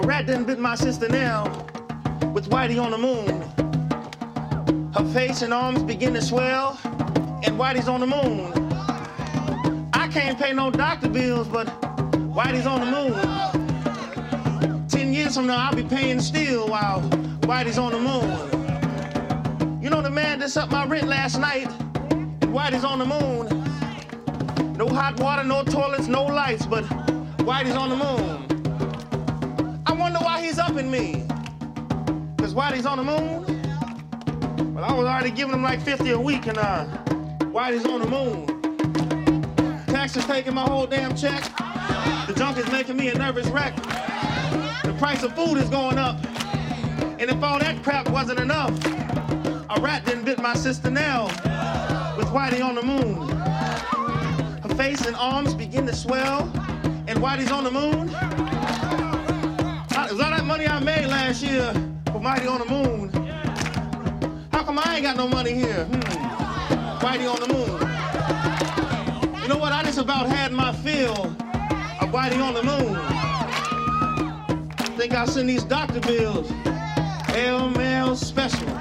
rat done bit my sister Nell with Whitey on the moon. Her face and arms begin to swell, and Whitey's on the moon. I can't pay no doctor bills, but Whitey's on the moon. 10 years from now, I'll be paying still while Whitey's on the moon. You know the man that up my rent last night, and Whitey's on the moon. No hot water, no toilets, no lights, but Whitey's on the moon. I wonder why he's upping me. Cause Whitey's on the moon? Well, I was already giving him like 50 a week, and Whitey's on the moon. Taxes taking my whole damn check. The junk is making me a nervous wreck. The price of food is going up. And if all that crap wasn't enough, a rat done bit my sister Nell with Whitey on the moon. Her face and arms begin to swell, and Whitey's on the moon. Is all that money I made last year for Whitey on the moon? How come I ain't got no money here? Whitey on the moon. You know what? I just about had my fill of Whitey on the moon. Think I'll send these doctor bills. Mail special.